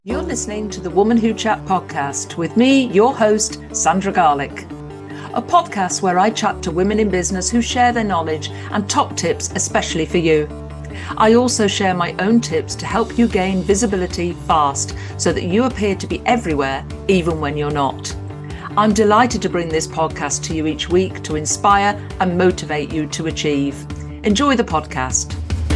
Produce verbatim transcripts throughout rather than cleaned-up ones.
You're listening to the Woman Who Chat podcast with me, your host, Sandra Garlick. A podcast where I chat to women in business who share their knowledge and top tips, especially for you. I also share my own tips to help you gain visibility fast so that you appear to be everywhere, even when you're not. I'm delighted to bring this podcast to you each week to inspire and motivate you to achieve. Enjoy the podcast.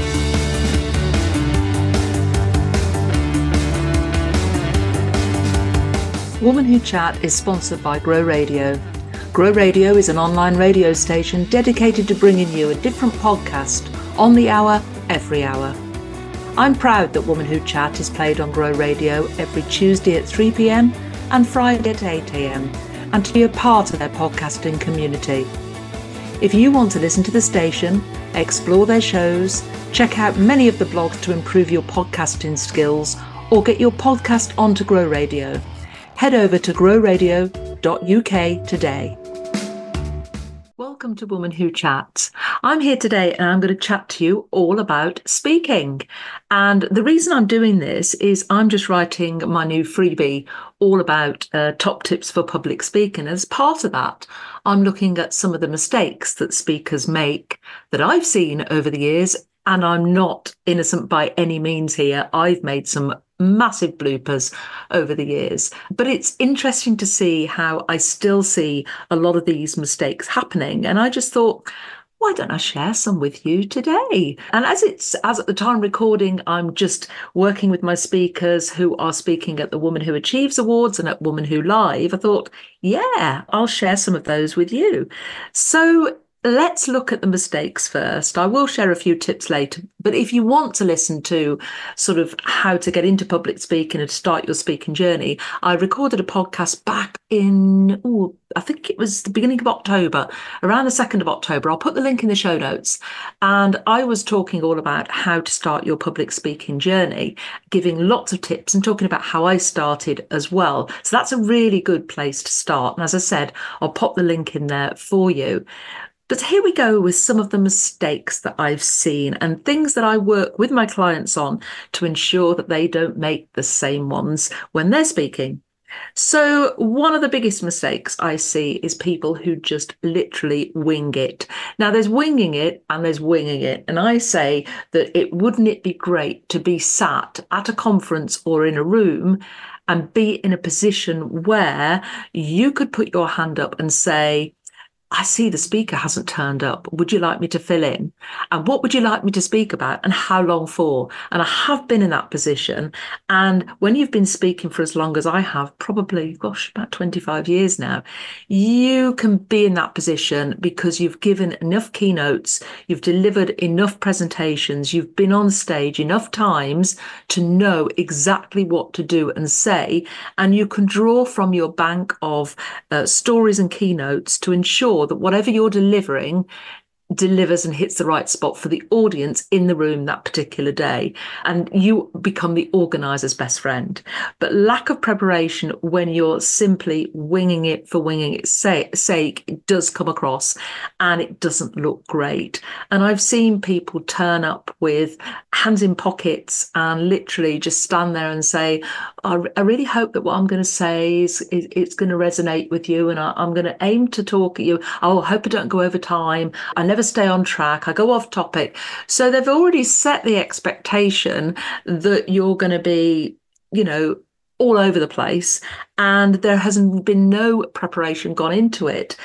Woman Who Chat is sponsored by Grow Radio. Grow Radio is an online radio station dedicated to bringing you a different podcast on the hour, every hour. I'm proud that Woman Who Chat is played on Grow Radio every Tuesday at three p.m. and Friday at eight a.m. and to be a part of their podcasting community. If you want to listen to the station, explore their shows, check out many of the blogs to improve your podcasting skills, or get your podcast onto Grow Radio, head over to grow radio dot U K today. Welcome to Woman Who Chats. I'm here today and I'm going to chat to you all about speaking. And the reason I'm doing this is I'm just writing my new freebie all about uh, top tips for public speaking. As part of that, I'm looking at some of the mistakes that speakers make that I've seen over the years. And I'm not innocent by any means here. I've made some massive bloopers over the years. But it's interesting to see how I still see a lot of these mistakes happening. And I just thought, why don't I share some with you today? And as it's as at the time recording, I'm just working with my speakers who are speaking at the Woman Who Achieves Awards and at Woman Who Live. I thought, yeah, I'll share some of those with you. So let's look at the mistakes first. I will share a few tips later, but if you want to listen to sort of how to get into public speaking and start your speaking journey, I recorded a podcast back in, ooh, I think it was the beginning of October, around the second of October. I'll put the link in the show notes. And I was talking all about how to start your public speaking journey, giving lots of tips and talking about how I started as well. So that's a really good place to start. And as I said, I'll pop the link in there for you. But here we go with some of the mistakes that I've seen and things that I work with my clients on to ensure that they don't make the same ones when they're speaking. So one of the biggest mistakes I see is people who just literally wing it. Now there's winging it and there's winging it. And I say that it wouldn't it be great to be sat at a conference or in a room and be in a position where you could put your hand up and say, I see the speaker hasn't turned up. Would you like me to fill in? And what would you like me to speak about and how long for? And I have been in that position. And when you've been speaking for as long as I have, probably, gosh, about twenty-five years now, you can be in that position because you've given enough keynotes, you've delivered enough presentations, you've been on stage enough times to know exactly what to do and say. And you can draw from your bank of uh, stories and keynotes to ensure that whatever you're delivering delivers and hits the right spot for the audience in the room that particular day, and you become the organizer's best friend. But lack of preparation when you're simply winging it for winging its sake, it does come across and it doesn't look great. And I've seen people turn up with hands in pockets and literally just stand there and say, I, I really hope that what I'm going to say is, is it's going to resonate with you, and I, I'm going to aim to talk at you. Oh, I hope I don't go over time. I never stay on track. I go off topic. So they've already set the expectation that you're going to be, you know, all over the place, and there hasn't been no preparation gone into it.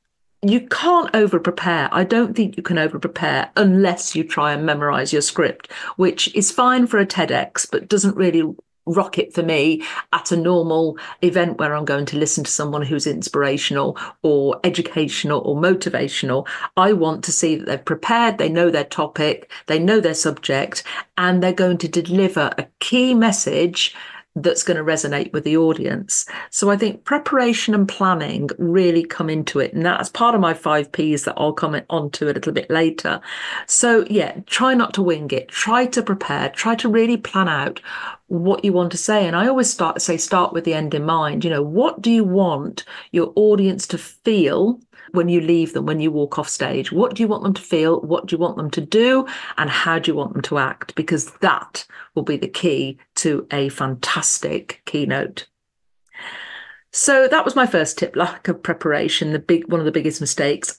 You can't over prepare. I don't think you can over prepare unless you try and memorize your script, which is fine for a TEDx, but doesn't really rock it for me at a normal event where I'm going to listen to someone who's inspirational or educational or motivational. I want to see that they've prepared, they know their topic, they know their subject, and they're going to deliver a key message that's going to resonate with the audience. So I think preparation and planning really come into it. And that's part of my five Ps that I'll comment on to a little bit later. So yeah, try not to wing it. Try to prepare. Try to really plan out what you want to say. And I always start say, start with the end in mind. You know, what do you want your audience to feel when you leave them, when you walk off stage? What do you want them to feel? What do you want them to do? And how do you want them to act? Because that will be the key to a fantastic keynote. So that was my first tip, lack of preparation, the big one of the biggest mistakes.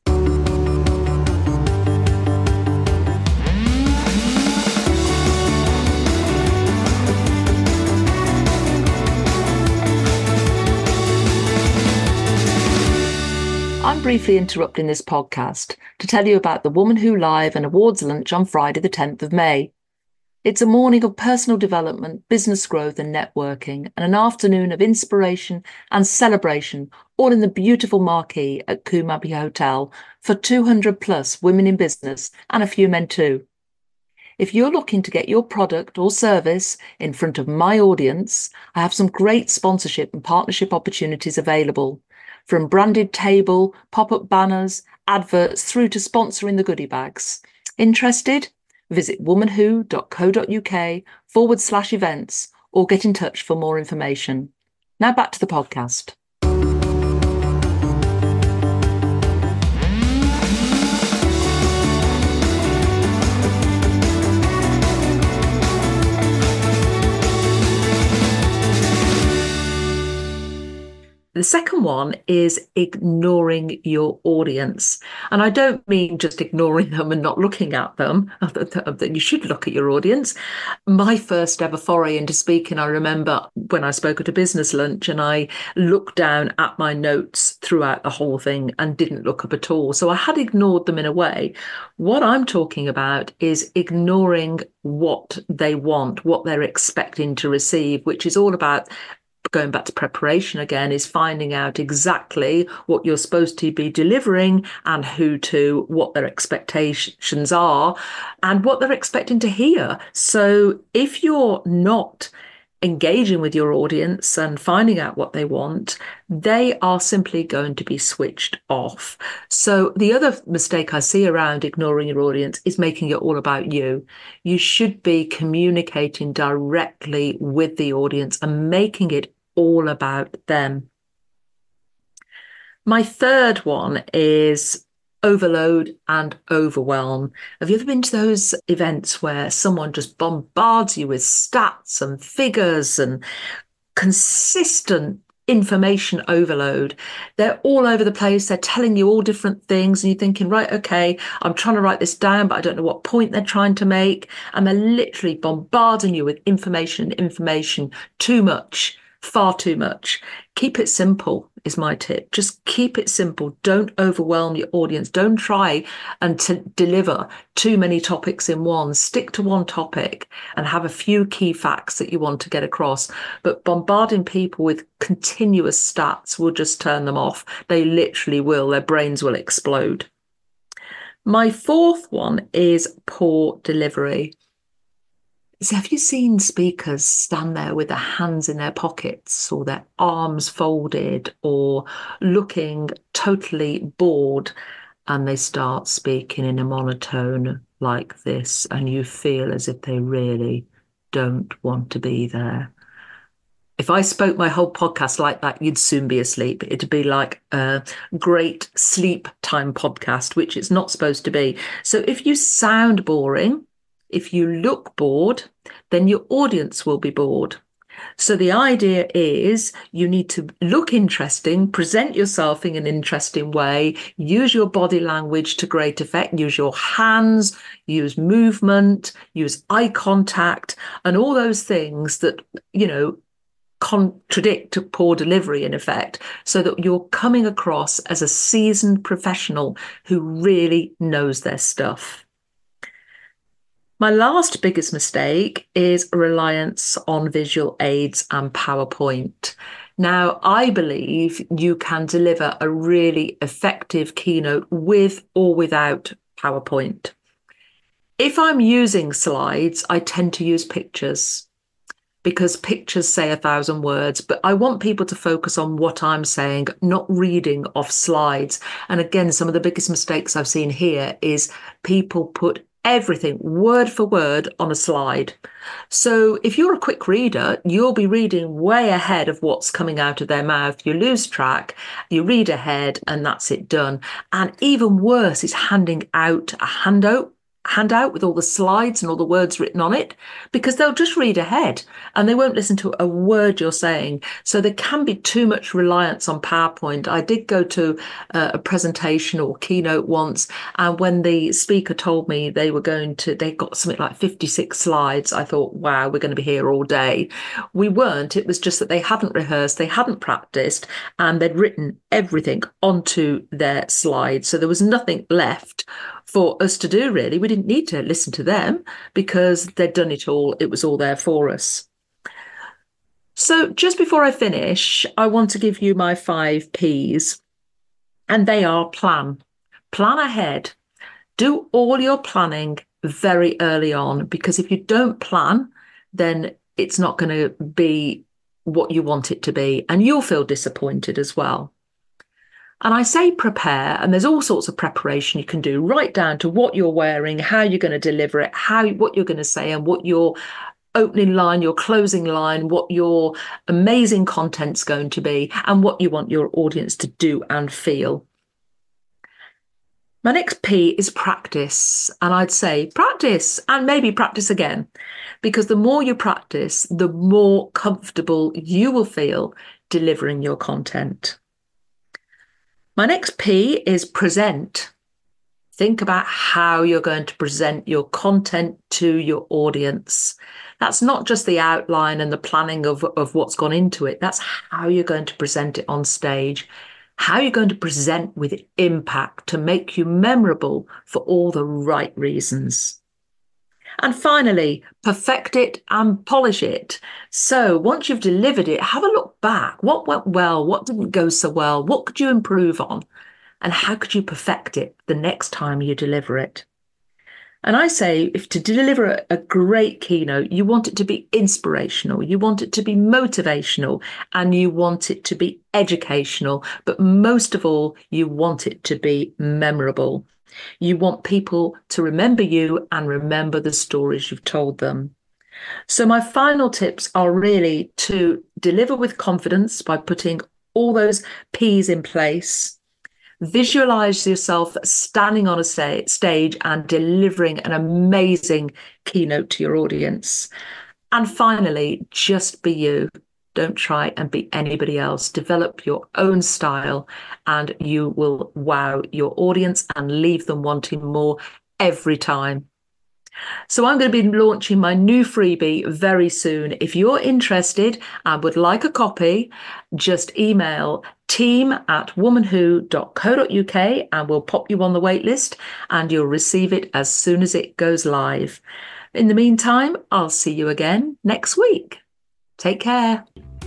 I'm briefly interrupting this podcast to tell you about the Woman Who Live and Awards Lunch on Friday the tenth of May. It's a morning of personal development, business growth and networking, and an afternoon of inspiration and celebration, all in the beautiful marquee at Coombe Abbey Hotel for two hundred plus women in business and a few men too. If you're looking to get your product or service in front of my audience, I have some great sponsorship and partnership opportunities available. From branded table, pop-up banners, adverts, through to sponsoring the goodie bags. Interested? Visit womanwho.co.uk forward slash events or get in touch for more information. Now back to the podcast. The second one is ignoring your audience. And I don't mean just ignoring them and not looking at them, that you should look at your audience. My first ever foray into speaking, I remember when I spoke at a business lunch and I looked down at my notes throughout the whole thing and didn't look up at all. So I had ignored them in a way. What I'm talking about is ignoring what they want, what they're expecting to receive, which is all about, going back to preparation again, is finding out exactly what you're supposed to be delivering and who to, what their expectations are and what they're expecting to hear. So if you're not engaging with your audience and finding out what they want, they are simply going to be switched off. So the other mistake I see around ignoring your audience is making it all about you. You should be communicating directly with the audience and making it all about them. My third one is overload and overwhelm. Have you ever been to those events where someone just bombards you with stats and figures and consistent information overload? They're all over the place. They're telling you all different things and you're thinking, right, okay, I'm trying to write this down, but I don't know what point they're trying to make. And they're literally bombarding you with information, information, too much, far too much. Keep it simple is my tip. Just keep it simple. Don't overwhelm your audience. Don't try and to deliver too many topics in one. Stick to one topic and have a few key facts that you want to get across. But bombarding people with continuous stats will just turn them off. They literally will. Their brains will explode. My fourth one is poor delivery. So have you seen speakers stand there with their hands in their pockets or their arms folded or looking totally bored, and they start speaking in a monotone like this and you feel as if they really don't want to be there? If I spoke my whole podcast like that, you'd soon be asleep. It'd be like a great sleep time podcast, which it's not supposed to be. So if you sound boring, if you look bored, then your audience will be bored. So the idea is you need to look interesting, present yourself in an interesting way, use your body language to great effect, use your hands, use movement, use eye contact, and all those things that, you know, contradict poor delivery in effect, so that you're coming across as a seasoned professional who really knows their stuff. My last biggest mistake is reliance on visual aids and PowerPoint. Now, I believe you can deliver a really effective keynote with or without PowerPoint. If I'm using slides, I tend to use pictures because pictures say a thousand words, but I want people to focus on what I'm saying, not reading off slides. And again, some of the biggest mistakes I've seen here is people put everything word for word on a slide. So if you're a quick reader, you'll be reading way ahead of what's coming out of their mouth. You lose track, you read ahead, and that's it done. And even worse is handing out a handout handout with all the slides and all the words written on it, because they'll just read ahead and they won't listen to a word you're saying. So there can be too much reliance on PowerPoint. I did go to uh, a presentation or keynote once, and when the speaker told me they were going to, they got something like fifty-six slides, I thought, wow, we're going to be here all day. We weren't. It was just that they hadn't rehearsed, they hadn't practiced, and they'd written everything onto their slides. So there was nothing left for us to do, really. We didn't need to listen to them because they'd done it all. It was all there for us. So just before I finish, I want to give you my five P's, and they are plan. Plan ahead. Do all your planning very early on, because if you don't plan, then it's not going to be what you want it to be, and you'll feel disappointed as well. And I say prepare, and there's all sorts of preparation you can do, right down to what you're wearing, how you're going to deliver it, how what you're going to say, and what your opening line, your closing line, what your amazing content's going to be, and what you want your audience to do and feel. My next P is practice, and I'd say practice and maybe practice again, because the more you practice, the more comfortable you will feel delivering your content. My next P is present. Think about how you're going to present your content to your audience. That's not just the outline and the planning of, of what's gone into it. That's how you're going to present it on stage, how you're going to present with impact to make you memorable for all the right reasons. And finally, perfect it and polish it. So once you've delivered it, have a look back. What went well? What didn't go so well? What could you improve on? And how could you perfect it the next time you deliver it? And I say, if to deliver a great keynote, you want it to be inspirational, you want it to be motivational, and you want it to be educational. But most of all, you want it to be memorable. You want people to remember you and remember the stories you've told them. So my final tips are really to deliver with confidence by putting all those P's in place. Visualize yourself standing on a stage and delivering an amazing keynote to your audience. And finally, just be you. Don't try and be anybody else. Develop your own style, and you will wow your audience and leave them wanting more every time. So I'm going to be launching my new freebie very soon. If you're interested and would like a copy, just email team at womanwho dot co dot uk and we'll pop you on the wait list, and you'll receive it as soon as it goes live. In the meantime, I'll see you again next week. Take care.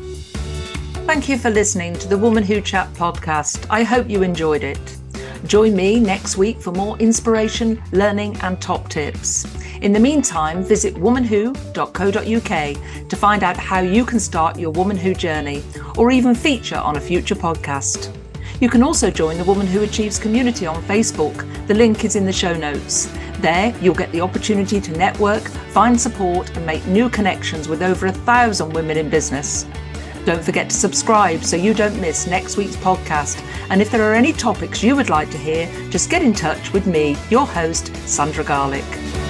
Thank you for listening to the Woman Who Chat podcast. I hope you enjoyed it. Join me next week for more inspiration, learning and top tips. In the meantime, visit womanwho dot co dot uk to find out how you can start your Woman Who journey, or even feature on a future podcast. You can also join the Woman Who Achieves community on Facebook. The link is in the show notes. There, you'll get the opportunity to network, find support and make new connections with over a thousand women in business. Don't forget to subscribe so you don't miss next week's podcast. And if there are any topics you would like to hear, just get in touch with me, your host, Sandra Garlick.